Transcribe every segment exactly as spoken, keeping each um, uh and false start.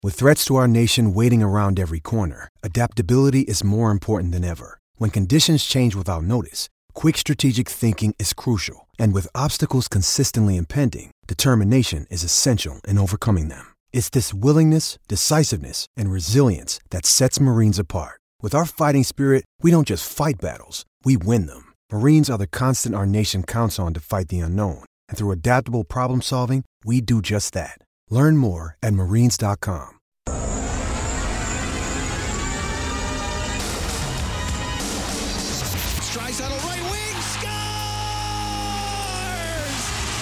With threats to our nation waiting around every corner, adaptability is more important than ever. When conditions change without notice, quick strategic thinking is crucial. And with obstacles consistently impending, determination is essential in overcoming them. It's this willingness, decisiveness, and resilience that sets Marines apart. With our fighting spirit, we don't just fight battles, we win them. Marines are the constant our nation counts on to fight the unknown. And through adaptable problem solving, we do just that. Learn more at marines dot com. Draisaitl right wing scores!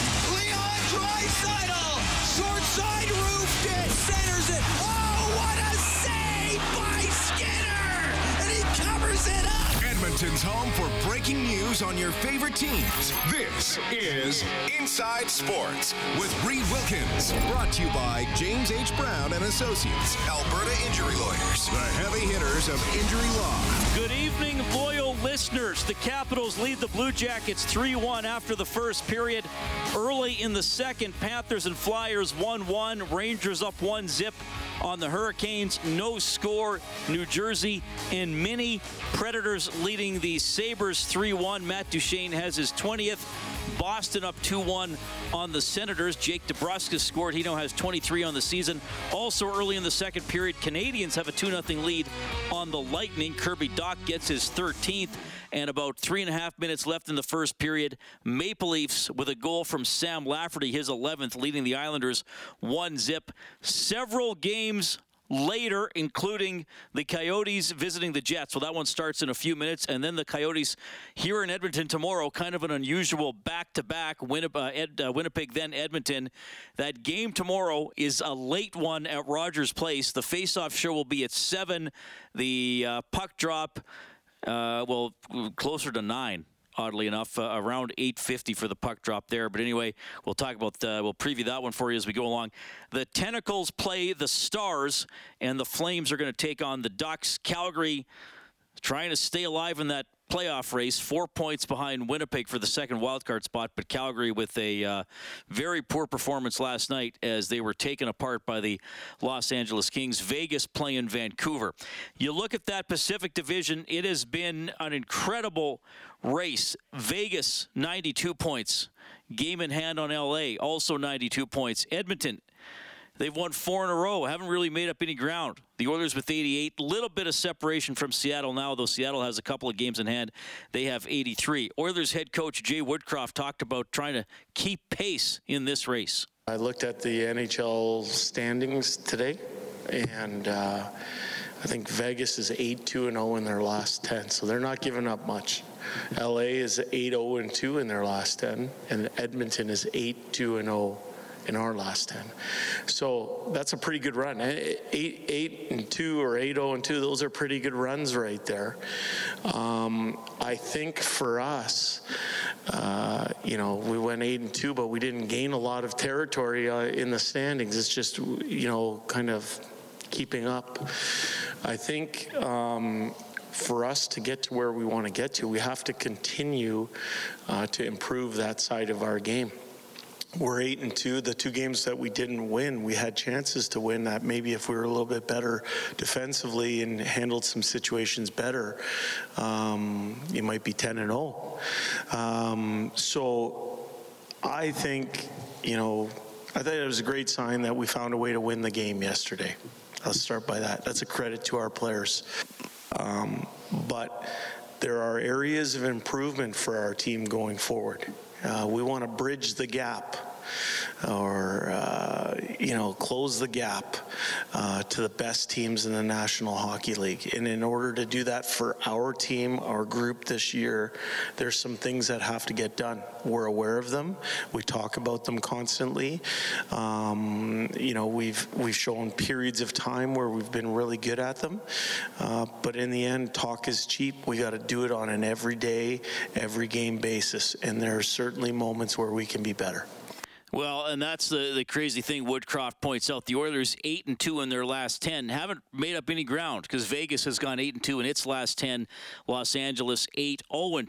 Leon Draisaitl, short side roofed it, centers it. Oh, what a save by Skinner! And he covers it up. Edmonton's home for breaking news on your favorite teams. This is Inside Sports with Reed Wilkins. Brought to you by James H. Brown and Associates, Alberta Injury Lawyers, the heavy hitters of injury law. Good evening, loyal listeners. The Capitals lead the Blue Jackets three one after the first period. Early in the second, Panthers and Flyers one one. Rangers up one zip on the Hurricanes. No score. New Jersey and Mini. Predators leading the Sabres three one. Matt Duchene has his twentieth. Boston up two one on the Senators. Jake DeBrusk scored. He now has twenty-three on the season. Also early in the second period, Canadians have a two nothing lead on the Lightning. Kirby Dach gets his thirteenth. And about three and a half minutes left in the first period, Maple Leafs with a goal from Sam Lafferty, his eleventh, leading the Islanders one zip. Several games later, including the Coyotes visiting the Jets. Well, that one starts in a few minutes. And then the Coyotes here in Edmonton tomorrow, kind of an unusual back-to-back, Winnipeg, uh, Ed, uh, Winnipeg then Edmonton. That game tomorrow is a late one at Rogers Place. The face-off show will be at seven. The uh, puck drop, uh, well, closer to nine. Oddly enough, uh, around eight fifty for the puck drop there. But anyway, we'll talk about, uh, we'll preview that one for you as we go along. The Tentacles play the Stars, and the Flames are going to take on the Ducks. Calgary trying to stay alive in that playoff race, four points behind Winnipeg for the second wildcard spot, but Calgary with a uh, very poor performance last night as they were taken apart by the Los Angeles Kings. Vegas playing Vancouver. You look at that Pacific Division, it has been an incredible race. Vegas, ninety-two points. Game in hand on L A, also ninety-two points. Edmonton, they've won four in a row. Haven't really made up any ground. The Oilers with eighty-eight. Little bit of separation from Seattle now, though Seattle has a couple of games in hand. They have eighty-three. Oilers head coach Jay Woodcroft talked about trying to keep pace in this race. I looked at the N H L standings today, and uh, I think Vegas is eight two and oh in their last ten, so they're not giving up much. L A is eight oh and two in their last ten, and Edmonton is eight two and oh in our last ten. So that's a pretty good run. Eight, eight and two or eight oh and two, those are pretty good runs right there. Um, I think for us, uh, you know, we went eight and two, but we didn't gain a lot of territory uh, in the standings. It's just, you know, kind of keeping up. I think um, for us to get to where we want to get to, we have to continue uh, to improve that side of our game. We're eight and two. The two games that we didn't win, we had chances to win that. Maybe if we were a little bit better defensively and handled some situations better, um, you might be ten and oh. Um, so I think, you know, I thought it was a great sign that we found a way to win the game yesterday. I'll start by that. That's a credit to our players. Um, but there are areas of improvement for our team going forward. Uh, we want to bridge the gap or, uh, you know, close the gap uh, to the best teams in the National Hockey League. And in order to do that for our team, our group this year, there's some things that have to get done. We're aware of them. We talk about them constantly. Um, you know, we've we've shown periods of time where we've been really good at them. Uh, but in the end, talk is cheap. We got to do it on an everyday, every game basis. And there are certainly moments where we can be better. Well, and that's the, the crazy thing Woodcroft points out. The Oilers eight and two in their last ten haven't made up any ground because Vegas has gone eight and two in its last ten. Los Angeles eight oh and two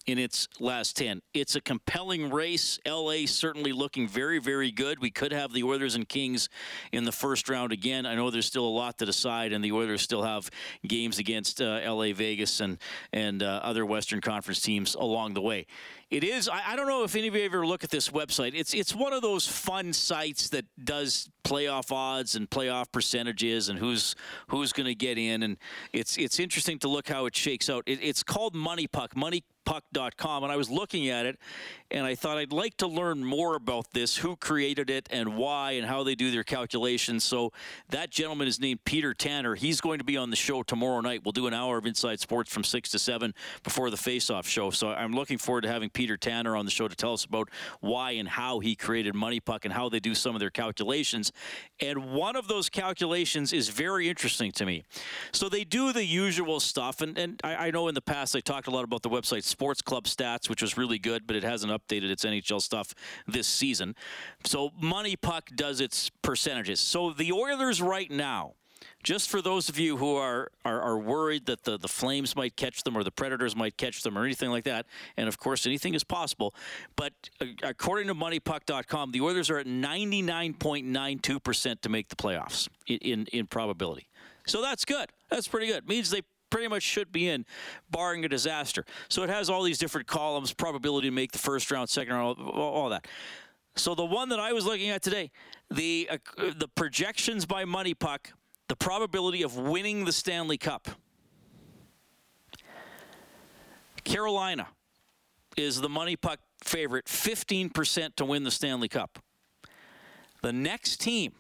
in its last ten. It's a compelling race. L A certainly looking very, very good. We could have the Oilers and Kings in the first round again. I know there's still a lot to decide, and the Oilers still have games against uh, L A, Vegas, and, and uh, other Western Conference teams along the way. It is, I, I don't know if any of you ever look at this website. It's it's one of those fun sites that does playoff odds and playoff percentages and who's who's going to get in. And it's it's interesting to look how it shakes out. It, it's called Money Puck, money puck dot com. And I was looking at it, and I thought I'd like to learn more about this, who created it and why and how they do their calculations. So that gentleman is named Peter Tanner. He's going to be on the show tomorrow night. We'll do an hour of Inside Sports from six to seven before the Face-Off show. So I'm looking forward to having Peter Tanner on the show to tell us about why and how he created Money Puck and how they do some of their calculations. And one of those calculations is very interesting to me. So they do the usual stuff, and, and I, I know in the past I talked a lot about the website Sports Club Stats, which was really good, but it hasn't updated its N H L stuff this season. So Money Puck does its percentages. So the Oilers right now, just for those of you who are, are, are worried that the, the Flames might catch them or the Predators might catch them or anything like that, and of course anything is possible, but uh, according to money puck dot com, the Oilers are at ninety-nine point nine two percent to make the playoffs in, in, in probability. So that's good. That's pretty good. It means they pretty much should be in, barring a disaster. So it has all these different columns, probability to make the first round, second round, all, all that. So the one that I was looking at today, the uh, the projections by Money Puck, the probability of winning the Stanley Cup. Carolina is the Money Puck favorite, fifteen percent to win the Stanley Cup. The next team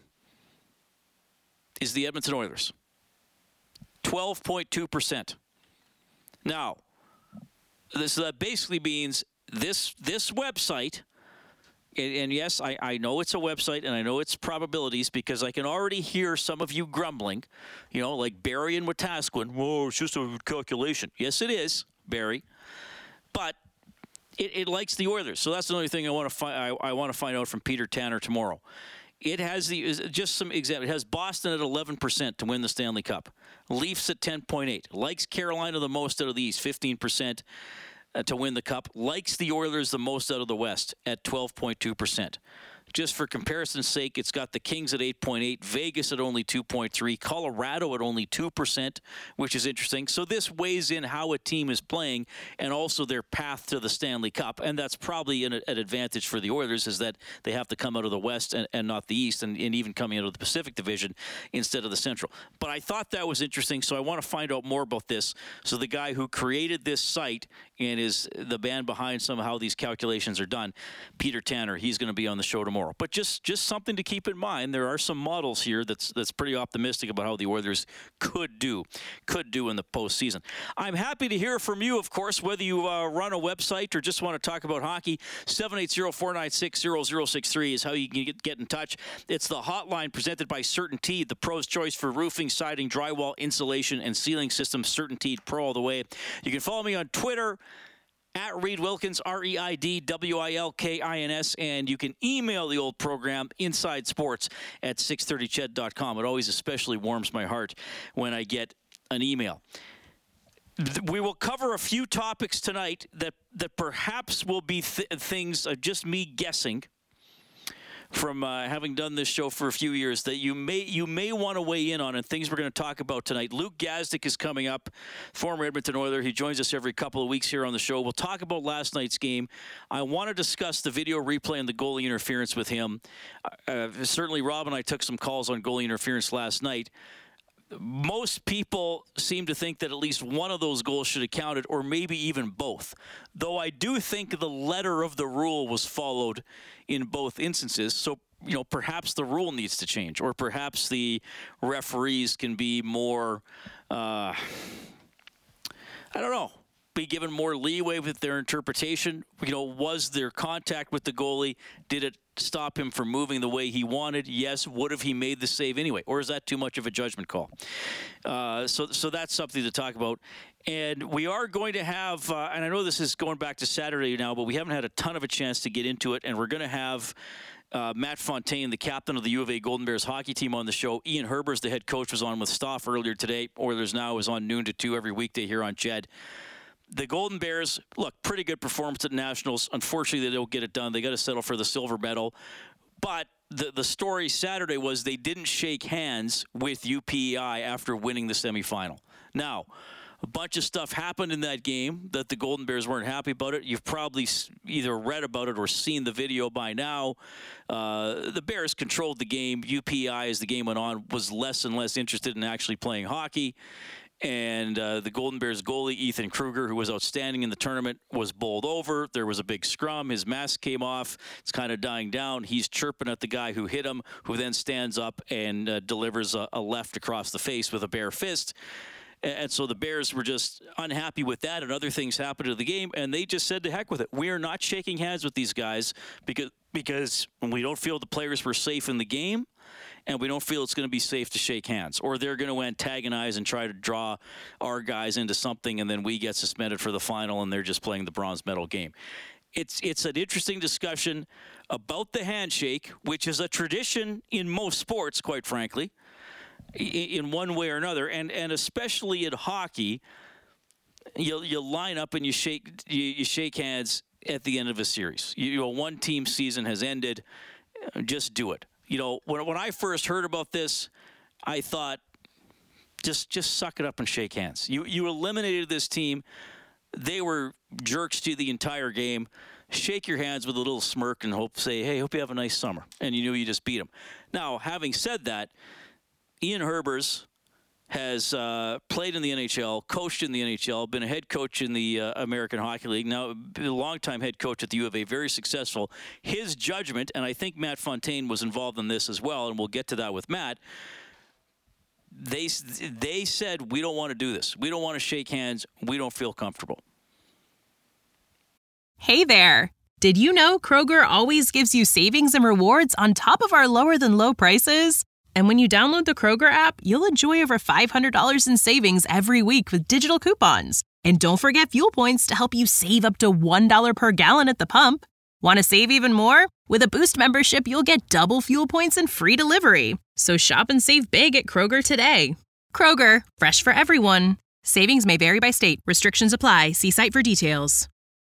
is the Edmonton Oilers, twelve point two percent. Now, this that basically means this this website, and, and yes, I, I know it's a website, and I know it's probabilities, because I can already hear some of you grumbling, you know, like Barry and Wetaskiwin. Whoa, it's just a calculation. Yes, it is, Barry, but it, it likes the Oilers. So that's the only thing I want to find. I, I want to find out from Peter Tanner tomorrow. It has the just some example. It has Boston at eleven percent to win the Stanley Cup. Leafs at ten point eight. Likes Carolina the most out of these, fifteen percent to win the Cup. Likes the Oilers the most out of the West at twelve point two percent. Just for comparison's sake, it's got the Kings at eight point eight, Vegas at only two point three, Colorado at only two percent, which is interesting. So this weighs in how a team is playing and also their path to the Stanley Cup. And that's probably an, an advantage for the Oilers, is that they have to come out of the West and, and not the East, and, and even coming out of the Pacific Division instead of the Central. But I thought that was interesting, so I want to find out more about this. So the guy who created this site and is the man behind some of how these calculations are done, Peter Tanner, he's going to be on the show tomorrow. But just, just something to keep in mind. There are some models here that's that's pretty optimistic about how the Oilers could do, could do in the postseason. I'm happy to hear from you, of course, whether you uh, run a website or just want to talk about hockey. seven eight zero, four nine six, zero zero six three is how you can get, get in touch. It's the hotline presented by CertainTeed, the pro's choice for roofing, siding, drywall, insulation, and ceiling systems. CertainTeed, pro all the way. You can follow me on Twitter, at Reid Wilkins, R E I D W I L K I N S, and you can email the old program, Inside Sports, at six thirty ched dot com. It always especially warms my heart when I get an email. We will cover a few topics tonight that, that perhaps will be th- things of just me guessing from uh, having done this show for a few years that you may you may want to weigh in on, and things we're going to talk about tonight. Luke Gazdic is coming up, former Edmonton Oiler. He joins us every couple of weeks here on the show. We'll talk about last night's game. I want to discuss the video replay and the goalie interference with him. Uh, certainly, Rob and I took some calls on goalie interference last night. Most people seem to think that at least one of those goals should have counted, or maybe even both. Though I do think the letter of the rule was followed in both instances. So, you know, perhaps the rule needs to change, or perhaps the referees can be more, uh, I don't know, be given more leeway with their interpretation. You know, was there contact with the goalie? Did it stop him from moving the way he wanted? Yes. Would have he made the save anyway? Or is that too much of a judgment call? Uh, so so that's something to talk about. And we are going to have, uh, and I know this is going back to Saturday now, but we haven't had a ton of a chance to get into it. And we're going to have uh, Matt Fontaine, the captain of the U of A Golden Bears hockey team, on the show. Ian Herbers, the head coach, was on with Stoff earlier today. Oilers Now is on noon to two every weekday here on Ched. the Golden Bears, look, pretty good performance at Nationals. Unfortunately, they don't get it done. They got to settle for the silver medal. But the the story Saturday was they didn't shake hands with U P E I after winning the semifinal. Now, a bunch of stuff happened in that game that the Golden Bears weren't happy about it. You've probably either read about it or seen the video by now. Uh, the Bears controlled the game. U P E I, as the game went on, was less and less interested in actually playing hockey. And uh, the Golden Bears goalie, Ethan Kruger, who was outstanding in the tournament, was bowled over. There was a big scrum. His mask came off. It's kind of dying down. He's chirping at the guy who hit him, who then stands up and uh, delivers a, a left across the face with a bare fist. And so the Bears were just unhappy with that, and other things happened to the game, and they just said to heck with it. We are not shaking hands with these guys because because we don't feel the players were safe in the game, and we don't feel it's going to be safe to shake hands, or they're going to antagonize and try to draw our guys into something, and then we get suspended for the final, and they're just playing the bronze medal game. It's it's an interesting discussion about the handshake, which is a tradition in most sports, quite frankly, in one way or another, and, and especially in hockey, you you line up and you shake you, you shake hands at the end of a series. You, you know, one team season has ended. Just do it. You know, when when I first heard about this, I thought, just just suck it up and shake hands. You you eliminated this team. They were jerks to the entire game. Shake your hands with a little smirk and hope say, hey, hope you have a nice summer. And you knew you just beat them. Now, having said that, Ian Herbers has uh, played in the N H L, coached in the N H L, been a head coach in the uh, American Hockey League, now a longtime head coach at the U of A, very successful. His judgment, and I think Matt Fontaine was involved in this as well, and we'll get to that with Matt, they, they said, we don't want to do this. We don't want to shake hands. We don't feel comfortable. Hey there. Did you know Kroger always gives you savings and rewards on top of our lower-than-low prices? And when you download the Kroger app, you'll enjoy over five hundred dollars in savings every week with digital coupons. And don't forget fuel points to help you save up to one dollar per gallon at the pump. Want to save even more? With a Boost membership, you'll get double fuel points and free delivery. So shop and save big at Kroger today. Kroger, fresh for everyone. Savings may vary by state. Restrictions apply. See site for details.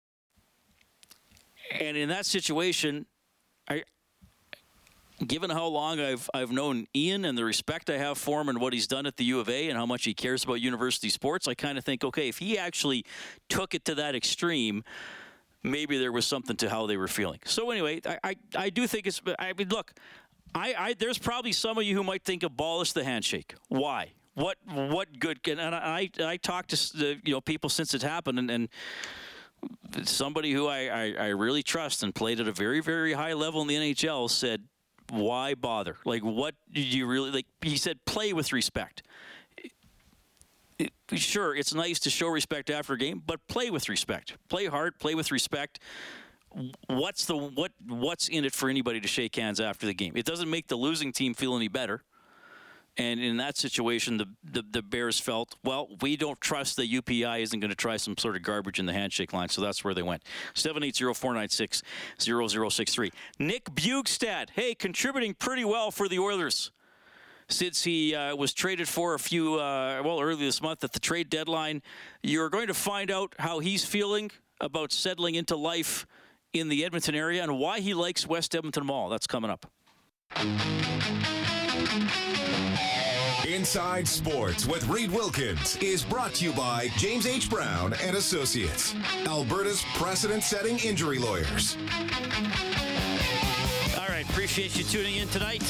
And in that situation, I... given how long I've I've known Ian and the respect I have for him and what he's done at the U of A and how much he cares about university sports, I kind of think, okay, if he actually took it to that extreme, maybe there was something to how they were feeling. So anyway, I I, I do think it's. I mean, look, I, I there's probably some of you who might think abolish the handshake. Why? What what good? Can, and I I talked to you know people since it happened and. and somebody who I, I, I really trust and played at a very, very high level in the N H L said, why bother? Like, what did you really, like, he said, play with respect. It, it, sure, it's nice to show respect after a game, but play with respect. Play hard, play with respect. What's the what? What's in it for anybody to shake hands after the game? It doesn't make the losing team feel any better. And in that situation, the, the, the Bears felt, well, we don't trust that U P I isn't going to try some sort of garbage in the handshake line, so that's where they went. seven eight zero, four nine six, zero zero six three. Nick Bjugstad, hey, contributing pretty well for the Oilers since he uh, was traded for a few, uh, well, early this month at the trade deadline. You're going to find out how he's feeling about settling into life in the Edmonton area and why he likes West Edmonton Mall. That's coming up. Inside Sports with Reed Wilkins is brought to you by James H. Brown and Associates, Alberta's precedent-setting injury lawyers. All right, appreciate you tuning in tonight.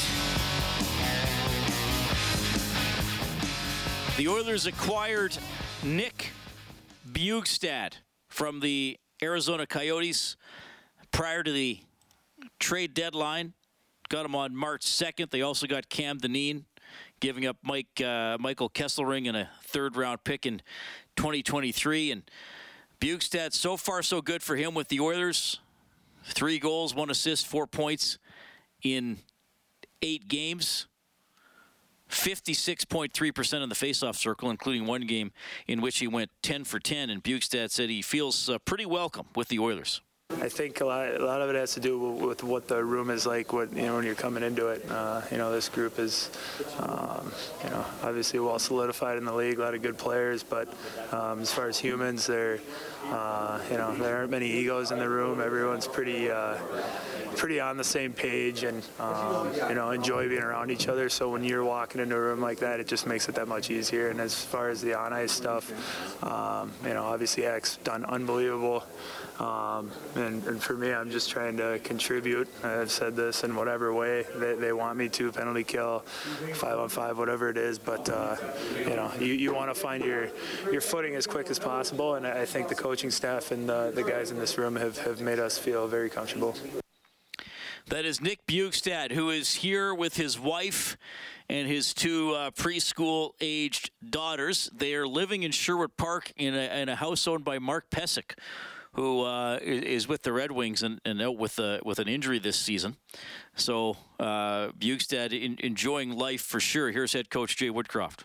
The Oilers acquired Nick Bjugstad from the Arizona Coyotes prior to the trade deadline. Got him on March second. They also got Cam Dineen, giving up Mike uh, Michael Kesselring and a third-round pick in twenty twenty-three. And Bjugstad, so far so good for him with the Oilers. Three goals, one assist, four points in eight games. fifty-six point three percent in the faceoff circle, including one game in which he went ten for ten. And Bjugstad said he feels uh, pretty welcome with the Oilers. I think a lot, a lot of it has to do with what the room is like. What you know when you're coming into it. Uh, you know, this group is, um, you know, obviously well solidified in the league. A lot of good players, but um, as far as humans, they're, uh, you know, there aren't many egos in the room. Everyone's pretty, uh, pretty on the same page, and um, you know, enjoy being around each other. So when you're walking into a room like that, it just makes it that much easier. And as far as the on ice stuff, um, you know, obviously Ek's done unbelievable. Um, and, and for me, I'm just trying to contribute. I've said this in whatever way they, they want me to, penalty kill, five on five, whatever it is. But, uh, you know, you, you want to find your, your footing as quick as possible. And I think the coaching staff and the, the guys in this room have, have made us feel very comfortable. That is Nick Bjugstad, who is here with his wife and his two uh, preschool-aged daughters. They are living in Sherwood Park in a, in a house owned by Mark Pesic, who uh, is with the Red Wings and, and out with a, with an injury this season. So uh, Bjugstad in, enjoying life for sure. Here's head coach Jay Woodcroft.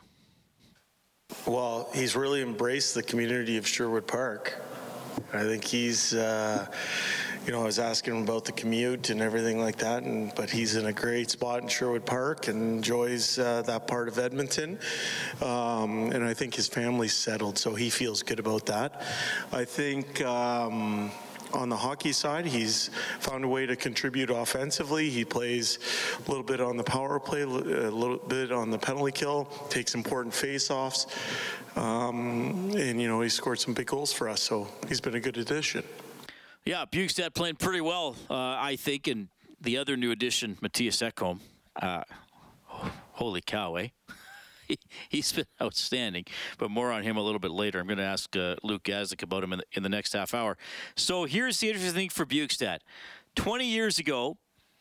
Well, he's really embraced the community of Sherwood Park. I think he's, uh, you know, I was asking him about the commute and everything like that, and but he's in a great spot in Sherwood Park and enjoys uh, that part of Edmonton. Um, and I think his family's settled, so he feels good about that. I think um, on the hockey side, he's found a way to contribute offensively. He plays a little bit on the power play, a little bit on the penalty kill, takes important face-offs. Um, and, you know, he scored some big goals for us, so he's been a good addition. Yeah, Bjugstad playing pretty well, uh, I think, and the other new addition, Mattias Ekholm. Uh, holy cow, eh? he, he's been outstanding, but more on him a little bit later. I'm going to ask uh, Luke Gazdic about him in the, in the next half hour. So here's the interesting thing for Bjugstad. twenty years ago,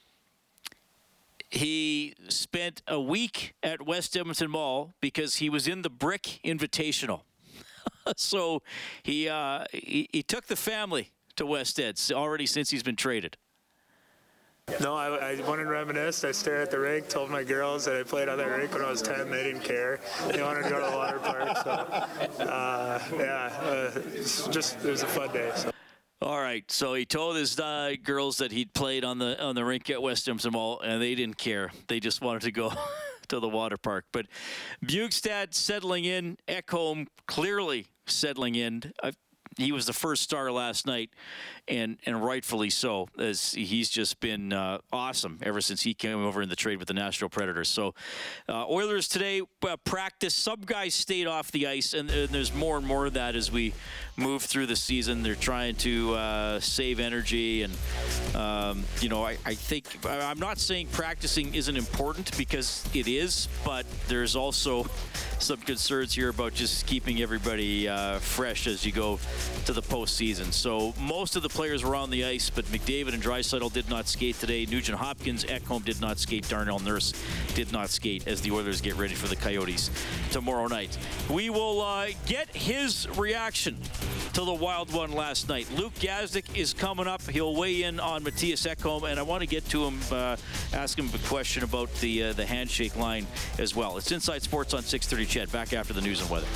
he spent a week at West Edmonton Mall because he was in the Brick Invitational. so he, uh, he he took the family to West Ed already since he's been traded. No, I, I went and reminisced. I stared at the rink, told my girls that I played on that rink when I was ten. They didn't care. They wanted to go to the water park. So, uh, yeah, uh, it's just it was a fun day. So. All right, so he told his uh, girls that he'd played on the on the rink at West Edmonton Mall, and they didn't care. They just wanted to go to the water park. But Bjugstad settling in, Ekholm clearly settling in. I, He was the first star last night, and, and rightfully so, as he's just been uh, awesome ever since he came over in the trade with the Nashville Predators. So uh, Oilers today uh, practice. Some guys stayed off the ice, and, and there's more and more of that as we move through the season. They're trying to uh, save energy, and, um, you know, I, I think – I'm not saying practicing isn't important, because it is, but there's also some concerns here about just keeping everybody uh, fresh as you go to the postseason. So most of the players were on the ice, but McDavid and Draisaitl did not skate today. Nugent Hopkins, Ekholm did not skate. Darnell Nurse did not skate as the Oilers get ready for the Coyotes tomorrow night. We will uh, get his reaction to the wild one last night. Luke Gazdic is coming up. He'll weigh in on Mattias Ekholm, and I want to get to him, uh, ask him a question about the uh, the handshake line as well. It's Inside Sports on six thirty C H E D. Back after the news and weather.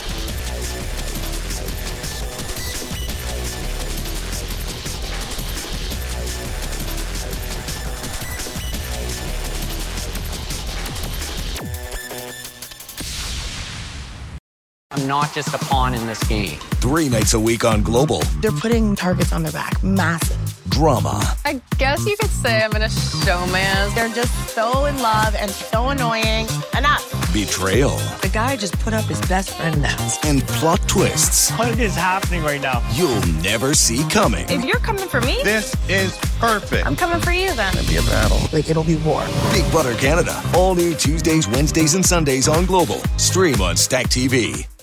I'm not just a pawn in this game. Three nights a week on Global. They're putting targets on their back. Massive. Drama. I guess you could say I'm in a showman. They're just so in love and so annoying. Enough. Betrayal. The guy just put up his best friend dance. And plot twists. What is happening right now? You'll never see coming. If you're coming for me, this is perfect. I'm coming for you then. It'll be a battle. Like, it'll be war. Big Brother Canada. All new Tuesdays, Wednesdays, and Sundays on Global. Stream on Stack T V.